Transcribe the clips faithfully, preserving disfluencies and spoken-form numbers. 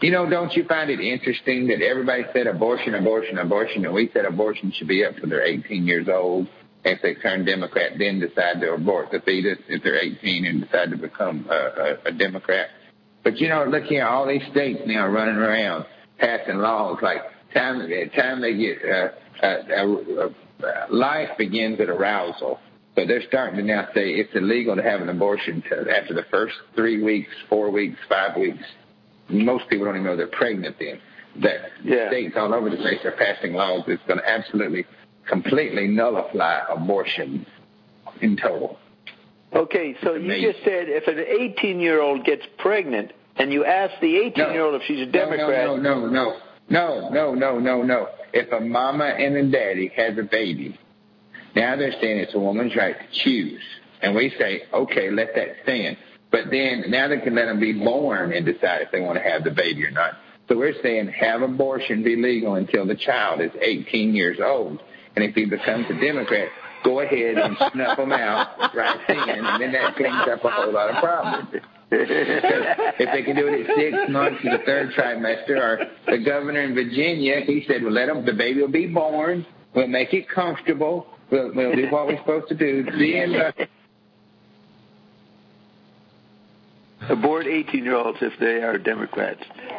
You know, don't you find it interesting that everybody said abortion, abortion, abortion, and we said abortion should be up till they're eighteen years old. If they turn Democrat, then decide to abort the fetus if they're eighteen and decide to become a, a, a Democrat. But, you know, look here, all these states now running around passing laws like time, time they get uh, uh, uh, uh, life begins at arousal. So they're starting to now say it's illegal to have an abortion to, after the first three weeks, four weeks, five weeks. Most people don't even know they're pregnant then. That yeah. States all over the place are passing laws that's going to absolutely, completely nullify abortion in total. Okay, so you just said if an eighteen-year-old gets pregnant and you ask the eighteen-year-old no, if she's a Democrat. No, no, no, no, no, no, no, no. If a mama and a daddy has a baby, now they're saying it's a woman's right to choose. And we say, okay, let that stand. But then now they can let them be born and decide if they want to have the baby or not. So we're saying have abortion be legal until the child is eighteen years old. And if he becomes a Democrat, go ahead and snuff them out right then, and then that cleans up a whole lot of problems. If they can do it at six months in the third trimester, or the governor in Virginia, he said, well, let them, the baby will be born, we'll make it comfortable, we'll, we'll do what we're supposed to do. Then, uh, abort eighteen-year-olds if they are Democrats.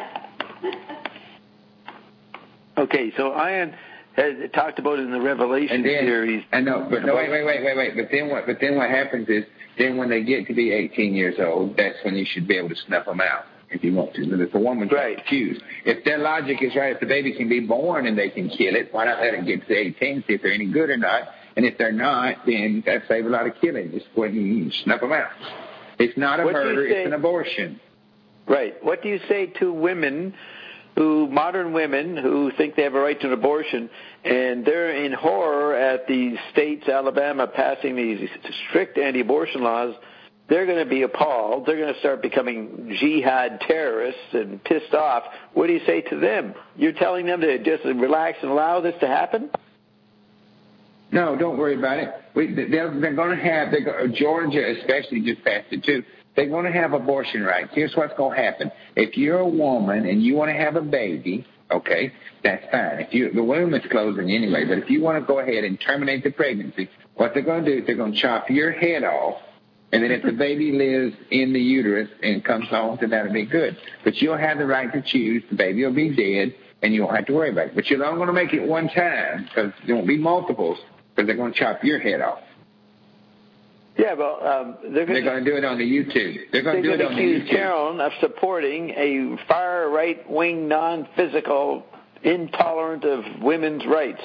Okay, so Ian has talked about it in the Revelation and then, series. I know, but no, wait, wait, wait, wait, wait. But then what? But then what happens is, then when they get to be eighteen years old, that's when you should be able to snuff them out if you want to. But if the woman's right to choose, if their logic is right, if the baby can be born and they can kill it, why not let it get to eighteen, see if they're any good or not? And if they're not, then that saves a lot of killing. Just go ahead and snuff them out. It's not a what murder; it's an abortion. Right. What do you say to women who, modern women who think they have a right to an abortion, and they're in horror at the states, Alabama, passing these strict anti-abortion laws? They're going to be appalled. They're going to start becoming jihad terrorists and pissed off. What do you say to them? You're telling them to just relax and allow this to happen? No, don't worry about it. We, they're, they're going to have, they're, Georgia especially just passed it too. They're going to have abortion rights. Here's what's going to happen. If you're a woman and you want to have a baby, okay, that's fine. If you, the womb is closing anyway, but if you want to go ahead and terminate the pregnancy, what they're going to do is they're going to chop your head off, and then if the baby lives in the uterus and comes home, then that'll be good. But you'll have the right to choose. The baby will be dead, and you won't have to worry about it. But you're only going to make it one time because there won't be multiples because they're going to chop your head off. Yeah, well, um, they're going to do it on the YouTube. They're going to do it on the YouTube. Accuse Carolyn of supporting a far right-wing, non-physical, intolerant of women's rights.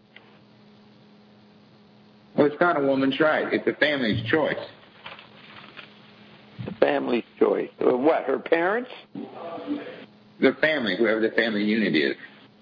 Well, it's not a woman's right. It's a family's choice. The family's choice. What, her parents? The family, whoever the family unit is.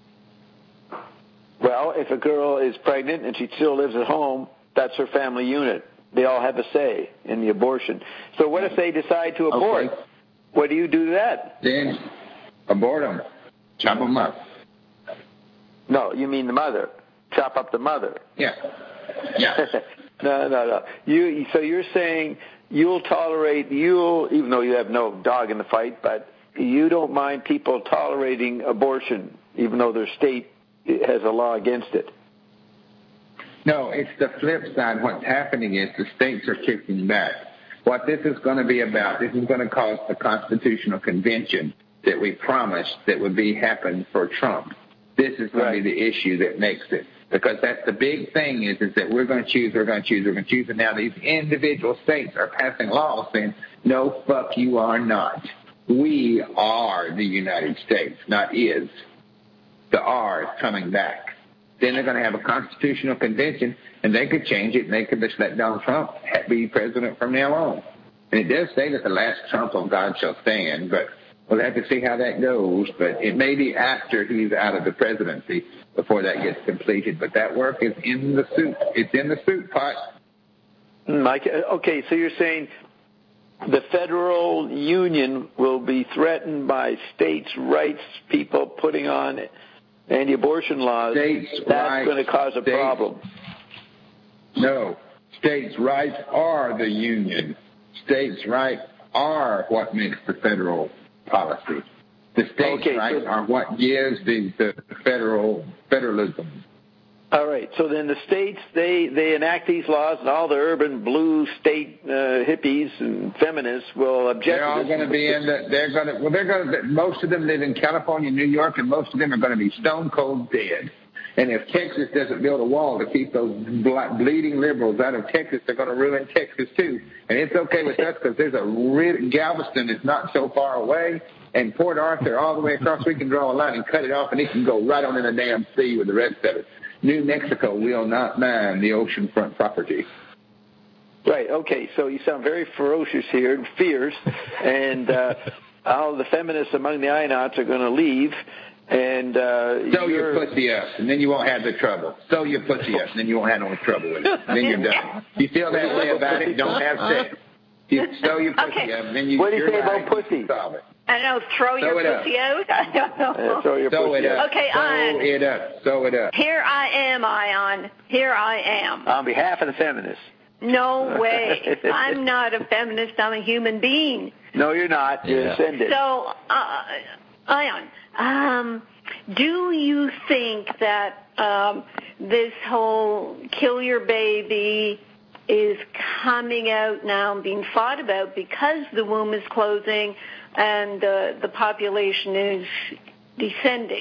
Well, if a girl is pregnant and she still lives at home, that's her family unit. They all have a say in the abortion. So what if they decide to abort? Okay. What do you do to that? Then abort them. Chop them up. No, you mean the mother. Chop up the mother. Yeah. Yeah. no, no, no. You, so you're saying you'll tolerate, you'll, even though you have no dog in the fight, but you don't mind people tolerating abortion, even though their state has a law against it. No, it's the flip side. What's happening is the states are kicking back. What this is going to be about, this is going to cause the constitutional convention that we promised that would be happen for Trump. This is going right. to be the issue that makes it. Because that's the big thing is, is that we're going to choose, we're going to choose, we're going to choose. And now these individual states are passing laws saying, no, fuck, you are not. We are the United States, not is. The R is coming back. Then they're going to have a constitutional convention, and they could change it, and they could just let Donald Trump be president from now on. And it does say that the last trump of God shall stand, but we'll have to see how that goes. But it may be after he's out of the presidency before that gets completed. But that work is in the soup. It's in the soup pot. Mike, okay, so you're saying the federal union will be threatened by states' rights people putting on anti-abortion laws. States That's rights, going to cause a states, problem. No. States' rights are the union. States' rights are what makes the federal policy. The states' Okay, rights so- are what gives the, the federal federalism. All right. So then the states, they, they enact these laws, and all the urban blue state uh, hippies and feminists will object They're to all this. going to be in the, they're going to, well, they're going to, most of them live in California, New York, and most of them are going to be stone cold dead. And if Texas doesn't build a wall to keep those bleeding liberals out of Texas, they're going to ruin Texas too. And it's okay with us because there's a real, Galveston is not so far away, and Port Arthur all the way across, we can draw a line and cut it off, and it can go right on in the damn sea with the rest of it. New Mexico will not mind the oceanfront property. Right. Okay. So you sound very ferocious here and fierce, and uh, all the feminists among the Ionauts are going to leave. And uh, Sew your pussy up, and then you won't have the trouble. Sew your pussy up, and then you won't have no trouble with it. And then you're done. You feel that way about it, don't have sex. You sew your pussy Okay. up, and then you. What do you you're say about right, pussy? you solve it. I don't know, throw Sew your it up. pussy out? I don't know. Uh, throw your Sew pussy it up. Okay, Sew on. it up. Sew it up. Here I am, Ion. Here I am. On behalf of the feminists. No way. I'm not a feminist. I'm a human being. No, you're not. You're Yeah. ascended. So, uh, Ion, um, do you think that um, this whole kill your baby is coming out now and being fought about because the womb is closing and uh, the population is descending?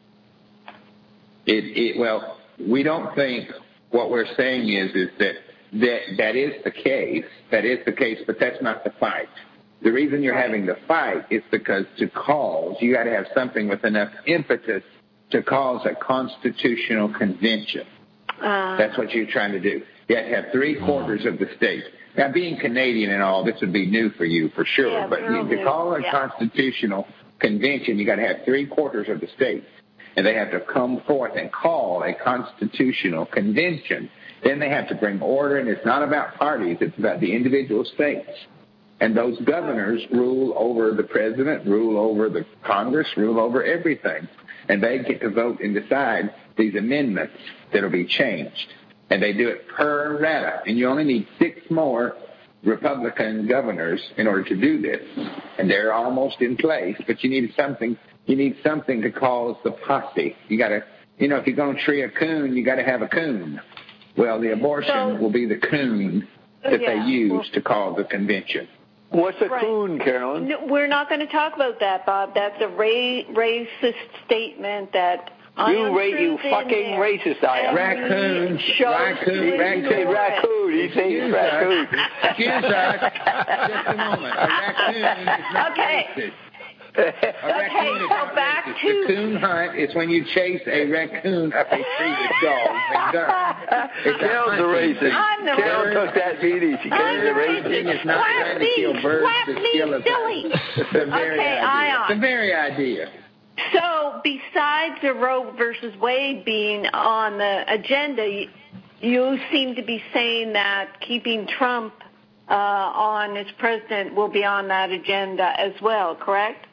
It, it, well, we don't think what we're saying is is that, that that is the case. That is the case, but that's not the fight. The reason you're having the fight is because to cause, you got to have something with enough impetus to cause a constitutional convention. Uh, That's what you're trying to do. You have to have three quarters of the state. Now, being Canadian and all, this would be new for you for sure. Yeah, but real to new, call a yeah. constitutional convention, you got to have three quarters of the states, and they have to come forth and call a constitutional convention. Then they have to bring order, and it's not about parties; it's about the individual states. And those governors rule over the president, rule over the Congress, rule over everything. And they get to vote and decide these amendments that will be changed. And they do it per rata. And you only need six more Republican governors in order to do this. And they're almost in place. But you need something, you need something to cause the posse. You got to, you know, if you're going to tree a coon, you got to have a coon. Well, the abortion So- will be the coon that Yeah, they use well- to call the convention. What's a Right. coon, Carolyn? No, we're not going to talk about that, Bob. That's a ra- racist statement that I You, ra- you untruth in fucking there. racist, I am. And Raccoon, we chose raccoon, to raccoon. You say ignore it. raccoon. He says Excuse raccoon. us. Excuse us. Just a moment. A raccoon is not Okay. racist. A Okay, raccoon is so not back racist. to- The coon hunt is when you chase a raccoon up a tree with dogs and guns. It's a Carol's a hunting racist. thing. I'm the Carol racist. took that meeting. She I'm came the to racist. Hunting racist. is not Slap trying me, to kill birds slap to me kill a silly. It's the very Okay, idea. Ion. The very idea. So besides the Roe versus Wade being on the agenda, you, you seem to be saying that keeping Trump uh, on as president will be on that agenda as well, correct?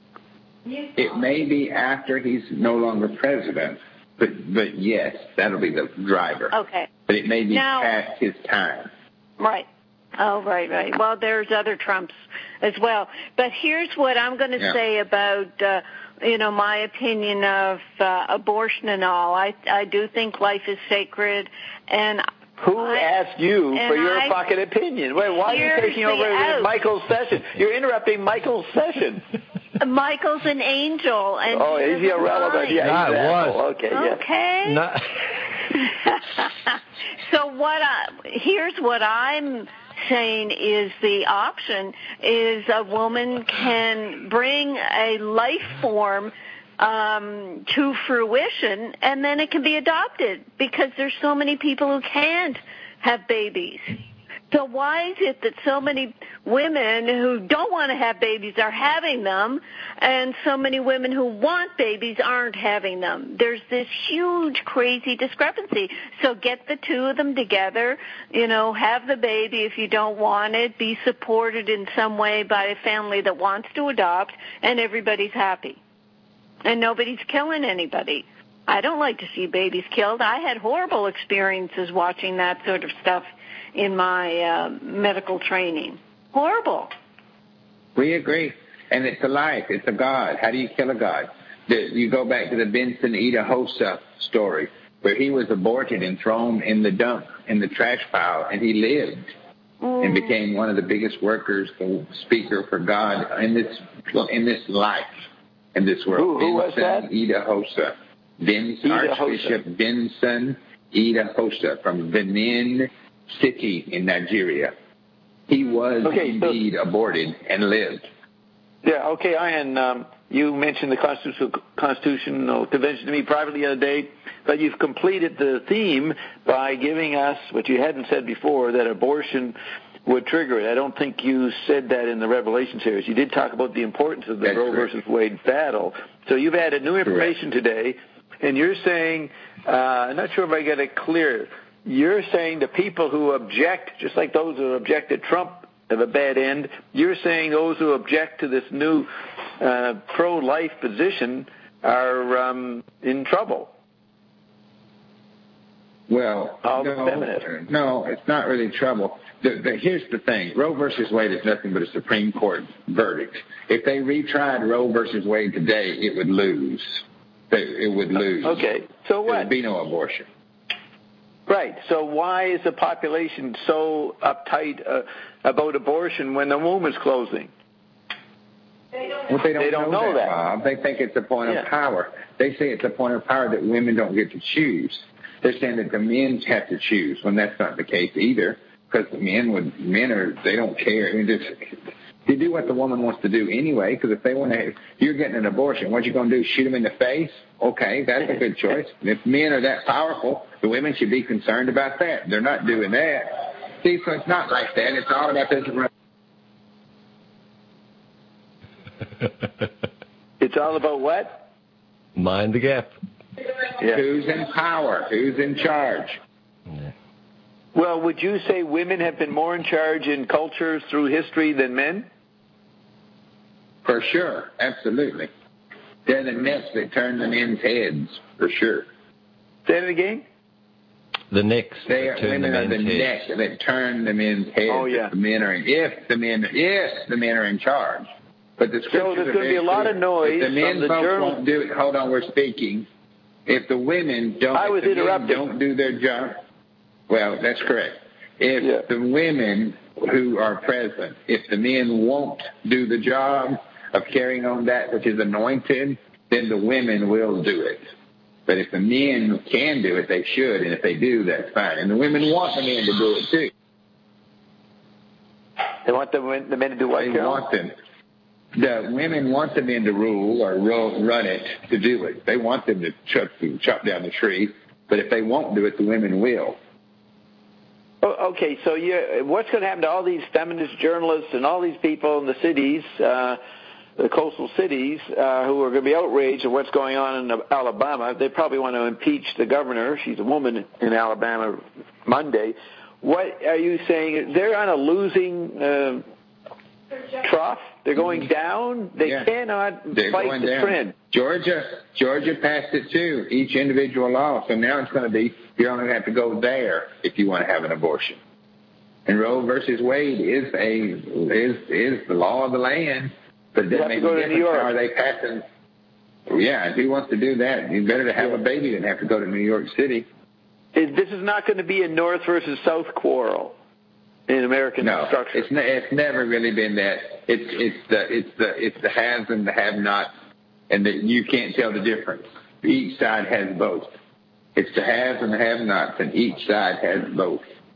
It may be after he's no longer president, but but yes, that'll be the driver. Okay. But it may be Now- past his time. Right. Oh, right, right. Well, there's other Trumps as well. But here's what I'm going to Yeah. say about, uh, you know, my opinion of uh, abortion and all. I I do think life is sacred, and Who I- asked you and for your I- fucking opinion? Wait, why are you Here's taking the over out. Michael's session? You're interrupting Michael's session. Michael's an angel, and Oh, is he irrelevant? mine. Yeah, Nah, it exactly. was. Okay, yeah. Okay. Not, So what I, here's what I'm saying is the option is a woman can bring a life form um, to fruition, and then it can be adopted because there's so many people who can't have babies. So why is it that so many women who don't want to have babies are having them, and so many women who want babies aren't having them? There's this huge, crazy discrepancy. So get the two of them together, you know, have the baby if you don't want it, be supported in some way by a family that wants to adopt, and everybody's happy. And nobody's killing anybody. I don't like to see babies killed. I had horrible experiences watching that sort of stuff in my uh, medical training. Horrible. We agree. And it's a life. It's a God. How do you kill a God? The, you go back to the Benson Idahosa story, where he was aborted and thrown in the dump, in the trash pile, and he lived mm. and became one of the biggest workers, the speaker for God in this in this life, in this world. Who, who was that? Idahosa. Benson, Archbishop Benson Idahosa from Benin City in Nigeria. He was okay, indeed so, aborted and lived. Yeah, okay, Ian, um, you mentioned the Constitutional, Constitutional Convention to me privately the other day, but you've completed the theme by giving us what you hadn't said before, that abortion would trigger it. I don't think you said that in the Revelation series. You did talk about the importance of the That's Roe correct. versus Wade battle. So you've added new information correct. today, and you're saying, uh, I'm not sure if I get it clear, you're saying the people who object, just like those who object to Trump have a bad end, you're saying those who object to this new uh, pro-life position are um, in trouble. Well, no, no, it's not really trouble. The, the, here's the thing. Roe versus Wade is nothing but a Supreme Court verdict. If they retried Roe versus Wade today, it would lose. It would lose. Okay, so what? There would be no abortion. Right. So why is the population so uptight uh, about abortion when the womb is closing? Well, they don't, they don't know, know that, that, Bob. They think it's a point yeah. of power. They say it's a point of power that women don't get to choose. They're saying that the men have to choose, when that's not the case either, because the men would men are they don't care. I mean, just, they do what the woman wants to do anyway. Because if they want to, you're getting an abortion. What you going to do? Shoot them in the face? Okay, that's a good choice. If men are that powerful, the women should be concerned about that. They're not doing that. See, so it's not like that. It's all about this. It's all about what? Mind the gap. Yeah. Who's in power? Who's in charge? Yeah. Well, would you say women have been more in charge in cultures through history than men? For sure, absolutely. They're the nets that turn the men's heads, for sure. Say it again? The necks they are, that turn women the are the men's necks that turn the men's heads. Oh, yeah. If the men are, if the men, if the men are in charge. But the so there's going to be a lot clear. of noise. If the men from the folks journal- won't do it, hold on, we're speaking. If the women don't, I was if the men interrupting. don't do their job, well, that's correct. If yeah. the women who are present, if the men won't do the job of carrying on that which is anointed, then the women will do it. But if the men can do it, they should, and if they do, that's fine. And the women want the men to do it too. They want the, the men to do what? They want them. The women want the men to rule or run it to do it. They want them to chop, chop down the tree, but if they won't do it, the women will. Oh, okay, so you, what's going to happen to all these feminist journalists and all these people in the cities, uh, the coastal cities, uh, who are going to be outraged at what's going on in Alabama? They probably want to impeach the governor. She's a woman in Alabama Monday. What are you saying? They're on a losing uh, trough. They're going down. They yeah. cannot They're fight the down. trend. Georgia, Georgia passed it too, each individual law. So now it's going to be you only have to go there if you want to have an abortion. And Roe versus Wade is a is is the law of the land. But it doesn't make a difference. Are they passing? Yeah, if he wants to do that, he's better to have yeah. a baby than have to go to New York City. This is not going to be a North versus South quarrel in American no, structure. It's, ne- it's never really been that. It's it's the it's the it's the haves and the have-nots, and that you can't tell the difference. Each side has both. It's the haves and the have-nots, and each side has both.